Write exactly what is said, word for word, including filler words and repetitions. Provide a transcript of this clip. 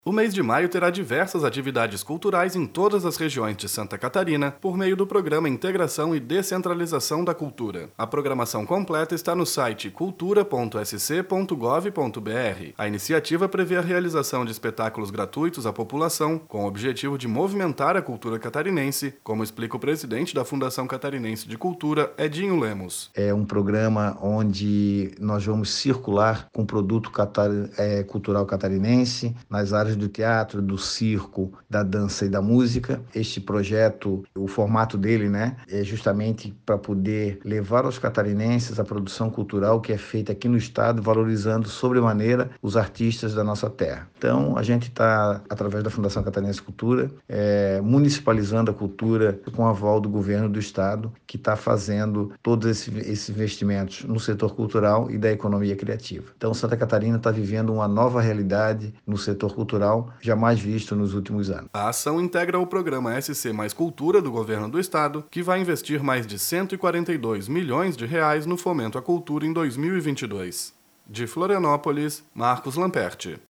O mês de maio terá diversas atividades culturais em todas as regiões de Santa Catarina por meio do programa Integração e Descentralização da Cultura. A programação completa está no site cultura ponto s c ponto gov ponto b r. A iniciativa prevê a realização de espetáculos gratuitos à população com o objetivo de movimentar a cultura catarinense, como explica o presidente da Fundação Catarinense de Cultura, Edinho Lemos. É um programa onde nós vamos circular com produto catar... é, cultural catarinense nas áreas do teatro, do circo, da dança e da música. Este projeto, o formato dele, né, é justamente para poder levar aos catarinenses a produção cultural que é feita aqui no estado, valorizando sobremaneira os artistas da nossa terra. Então, a gente está, através da Fundação Catarinense Cultura, é, municipalizando a cultura com a aval do governo do estado, que está fazendo todos esses, esses investimentos no setor cultural e da economia criativa. Então, Santa Catarina está vivendo uma nova realidade no setor cultural jamais visto nos últimos anos. A ação integra o programa S C Mais Cultura do governo do estado, que vai investir mais de cento e quarenta e dois milhões de reais no fomento à cultura em dois mil e vinte e dois. De Florianópolis, Marcos Lamperti.